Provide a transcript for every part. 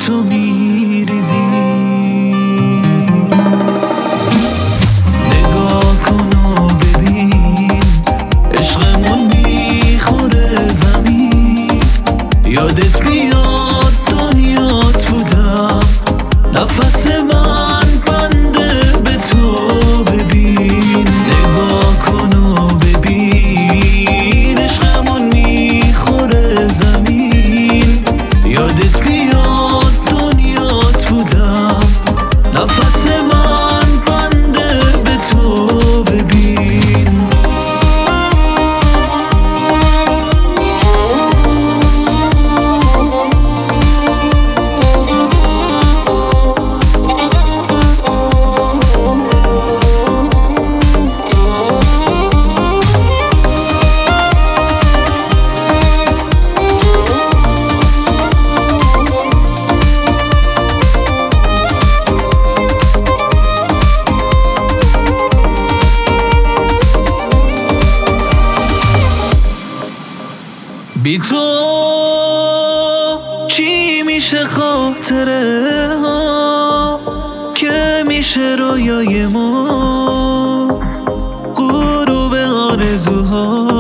تو میریزی. نگاه کن و ببین عشقمون میخوره زمین. یادت میاد دنیات بودم، نفس من بنده به تو ببین. نگاه کن و ببین عشقمون میخوره زمین. یادت میاد دنیات بودم، نفس من بنده به تو ببین. بی تو چی میشه خاطره ها که میشه رویای ما، غروب آرزوها.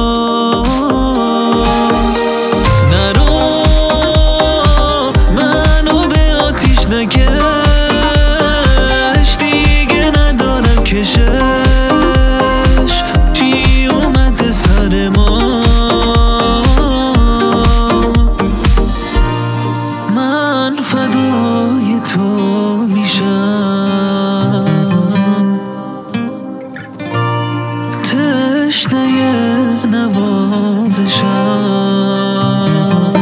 نرو منو به آتیش نکش، دیگه ندارم کشش. چی اومده سر ما، من فدای تو میشم. تشنه نوازشم.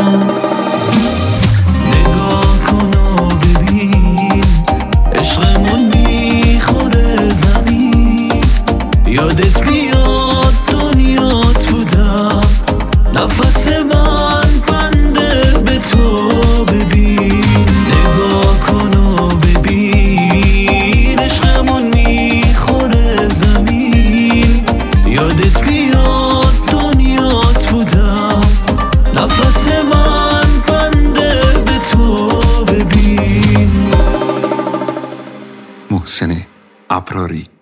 نگاه کن و ببین عشقمون میخوره زمین. یادت میاد دنیات بودم، نفس من بنده به تو ببین. نگاه کن و ببین عشقمون میخوره زمین. یادت میاد دنیات بودم، نفس من بنده به تو ببین. محسن ابراری.